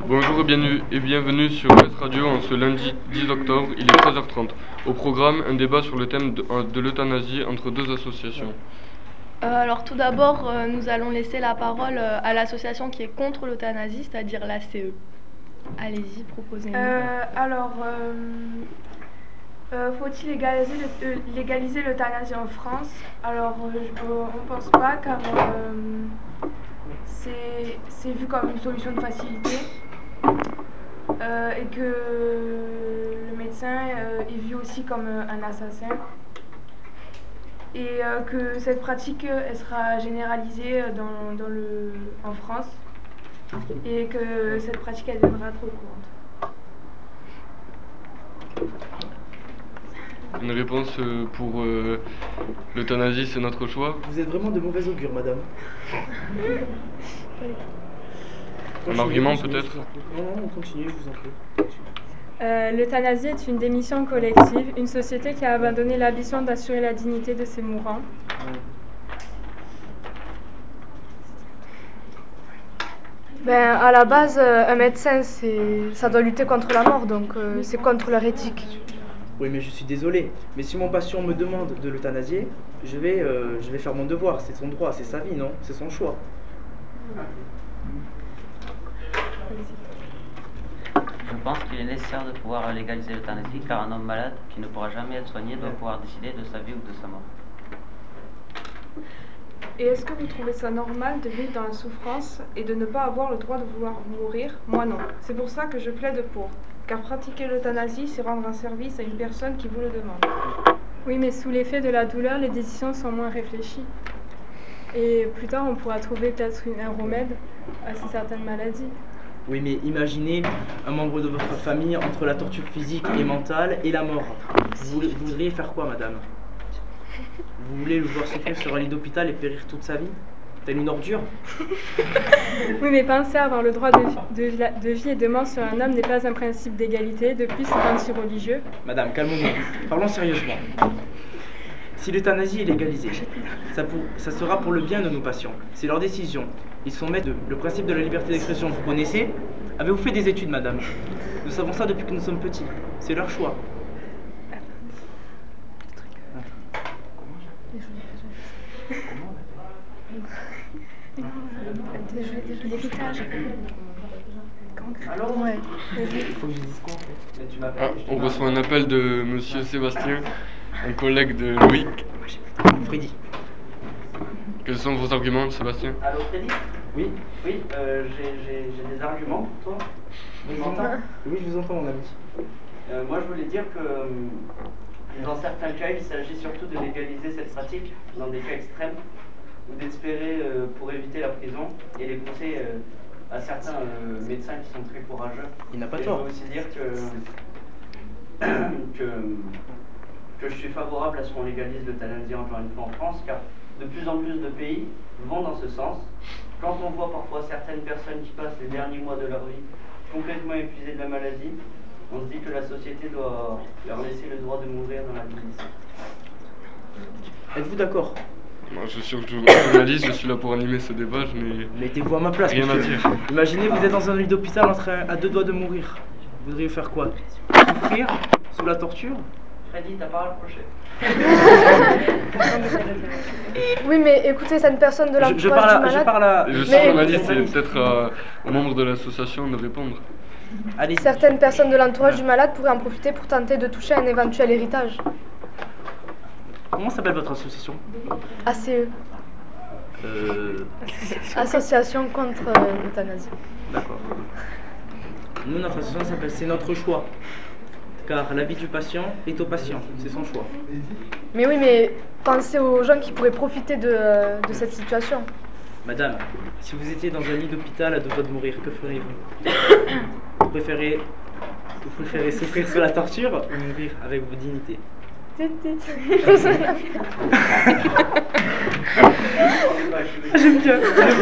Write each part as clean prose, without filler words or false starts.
Bonjour et bienvenue sur West Radio en ce lundi 10 octobre, il est 13h30. Au programme, un débat sur le thème de l'euthanasie entre deux associations. Alors tout d'abord, nous allons laisser la parole à l'association qui est contre l'euthanasie, c'est-à-dire l'ACE. Allez-y, proposez-nous. Faut-il légaliser l'euthanasie en France? Alors, on ne pense pas, car c'est vu comme une solution de facilité et que le médecin est vu aussi comme un assassin. Et que cette pratique elle sera généralisée en France et que cette pratique elle deviendra trop courante. Une réponse pour l'euthanasie, c'est notre choix. Vous êtes vraiment de mauvais augure, madame. Un argument peut-être? Non, on continue, je vous en prie. L'euthanasie est une démission collective, une société qui a abandonné l'ambition d'assurer la dignité de ses mourants. À la base, un médecin, ça doit lutter contre la mort, donc c'est contre leur éthique. Oui, mais je suis désolé. Mais si mon patient me demande de l'euthanasier, je vais faire mon devoir. C'est son droit, c'est sa vie, non? C'est son choix. Je pense qu'il est nécessaire de pouvoir légaliser l'euthanasie car un homme malade qui ne pourra jamais être soigné doit pouvoir décider de sa vie ou de sa mort. Et est-ce que vous trouvez ça normal de vivre dans la souffrance et de ne pas avoir le droit de vouloir mourir? Moi non. C'est pour ça que je plaide pour. Car pratiquer l'euthanasie, c'est rendre un service à une personne qui vous le demande. Oui, mais sous l'effet de la douleur, les décisions sont moins réfléchies. Et plus tard, on pourra trouver peut-être un remède à certaines maladies. Oui, mais imaginez un membre de votre famille entre la torture physique et mentale et la mort. Vous voudriez faire quoi, madame? Vous voulez le voir souffrir sur un lit d'hôpital et périr toute sa vie? Telle une ordure? Oui, mais penser avoir le droit de vie et de mort sur un homme n'est pas un principe d'égalité. De plus, c'est anti-religieux. Madame, calmons-nous. Parlons sérieusement. Si l'euthanasie est légalisée, ça sera pour le bien de nos patients. C'est leur décision. Ils sont maîtres le principe de la liberté d'expression. Vous connaissez? Avez-vous fait des études, madame? Nous savons ça depuis que nous sommes petits. C'est leur choix. Alors, ouais. Il faut que je dise quoi en fait? On reçoit un appel de monsieur Sébastien, un collègue de Loïc. Freddy. Quels sont vos arguments, Sébastien? Allô Freddy? Oui. Oui, j'ai des arguments pour toi. Tu m'entends? Oui, je vous entends, mon ami. Moi je voulais dire que dans certains cas, il s'agit surtout de légaliser cette pratique dans des cas extrêmes ou d'espérer pour éviter la prison et les conseils à certains médecins qui sont très courageux. Il n'a pas et tort. Je veux aussi dire que je suis favorable à ce qu'on légalise l'euthanasie encore une fois en France, car de plus en plus de pays vont dans ce sens. Quand on voit parfois certaines personnes qui passent les derniers mois de leur vie complètement épuisées de la maladie, on se dit que la société doit leur laisser le droit de mourir dans la dignité. Êtes-vous d'accord? Moi, je suis journaliste, je suis là pour animer ce débat, je n'ai Mettez-vous à ma place, rien à monsieur. dire. Imaginez, vous êtes dans un lit d'hôpital à 2 doigts de mourir. Vous voudriez faire quoi? Souffrir? Sous la torture? Freddy, t'as pas rapproché. Oui, mais écoutez, cette personne de l'entourage du malade... Je parle à... Je suis journaliste, c'est peut-être aux membres de l'association de répondre. Allez. Certaines personnes de l'entourage du malade pourraient en profiter pour tenter de toucher un éventuel héritage. Comment s'appelle votre association? ACE. Association contre l'euthanasie. D'accord. Nous, notre association s'appelle C'est notre choix. Car la vie du patient est au patient, c'est son choix. Mais oui, mais pensez aux gens qui pourraient profiter de cette situation. Madame, si vous étiez dans un lit d'hôpital à 2 doigts de mourir, que feriez-vous? Vous préférez souffrir sous la torture ou mourir avec vos dignités? J'aime bien.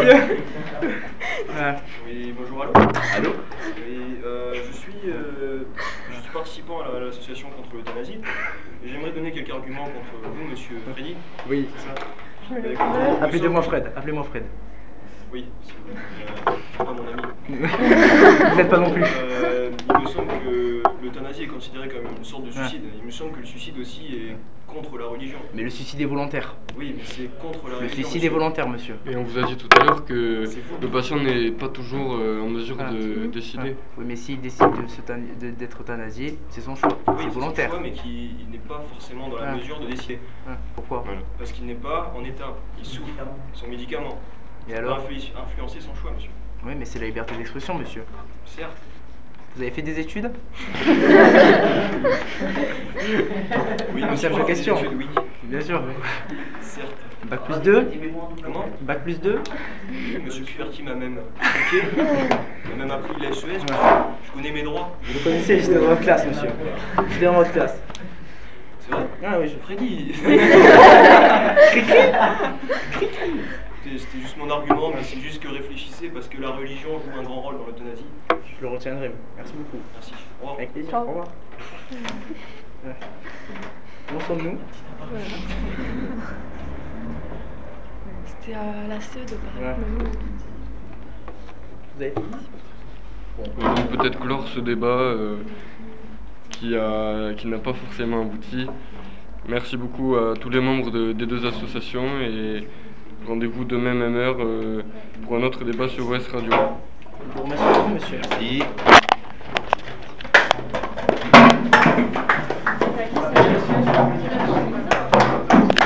Oui, bonjour, allô? Allô? Oui, je suis participant à l'association contre l'euthanasie et j'aimerais donner quelques arguments contre vous, monsieur Freddy. Oui. C'est ça? Appelez-moi Fred, appelez-moi Fred. Oui, c'est pas mon ami. Vous n'êtes pas non plus. Il me semble que l'euthanasie est considérée comme une sorte de suicide. Il me semble que le suicide aussi est contre la religion. Mais le suicide est volontaire. Oui, mais c'est contre la Le religion. suicide monsieur. est volontaire, monsieur. Et on vous a dit tout à l'heure que C'est faux. le patient n'est pas toujours en mesure de décider. Oui, mais s'il décide d'être euthanasié, c'est son choix. Oui, c'est son volontaire. choix, mais il n'est pas forcément dans la mesure de décider. Pourquoi? Voilà. Parce qu'il n'est pas en état. Il souffre. Son médicament. Et Ça alors? peut influencer son choix, monsieur. Oui, mais c'est la liberté d'expression, monsieur. Certes. Vous avez fait des études? Oui, Une monsieur, simple j'ai fait des question. études, oui. Bien sûr. Certes. Bac plus 2? Comment? Bac plus 2? Monsieur Cuverti m'a même expliqué. Il m'a même appris la SES, monsieur. Je connais mes droits. Vous le connaissez, j'étais dans votre classe, monsieur. J'étais dans votre classe. C'est vrai? Ah oui, Freddy. C'était juste mon argument, mais c'est juste que réfléchissez parce que la religion joue un grand rôle dans l'euthanasie. je le retiendrai. Merci beaucoup. Merci. Au revoir. Avec plaisir. Ciao. Au revoir. Ouais. Où en sommes-nous? C'était à la CE de Paris. Ouais. Vous avez fini? On va donc peut-être clore ce débat qui n'a pas forcément abouti. Merci beaucoup à tous les membres des deux associations et rendez-vous demain même heure pour un autre débat sur OS Radio. Je vous remercie beaucoup, monsieur. Merci.